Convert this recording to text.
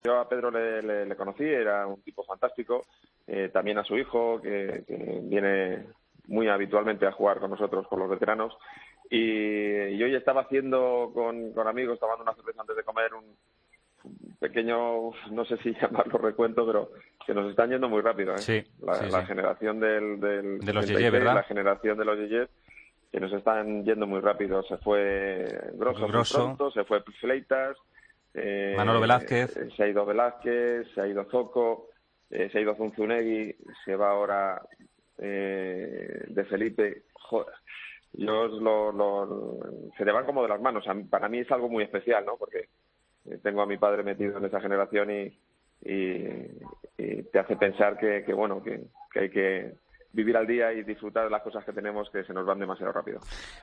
Yo a Pedro le conocí, era un tipo fantástico, también a su hijo, que viene muy habitualmente a jugar con nosotros, con los veteranos, y hoy estaba haciendo con amigos, tomando una cerveza antes de comer, un pequeño, no sé si llamarlo recuento, pero que nos están yendo muy rápido, ¿eh? Sí, sí, La sí. generación del De los Yeye, 66, la ¿verdad? generación de los Yeyes, que nos están yendo muy rápido. Se fue Grosso muy Grosso, pronto, se fue Fleitas, Manolo Velázquez. se ha ido Velázquez, se ha ido Zoco, se ha ido Zunzunegui, se va ahora de Felipe. Joder, se te van como de las manos. Para mí es algo muy especial, ¿no? Porque tengo a mi padre metido en esa generación y te hace pensar que hay que vivir al día y disfrutar de las cosas que tenemos, que se nos van demasiado rápido.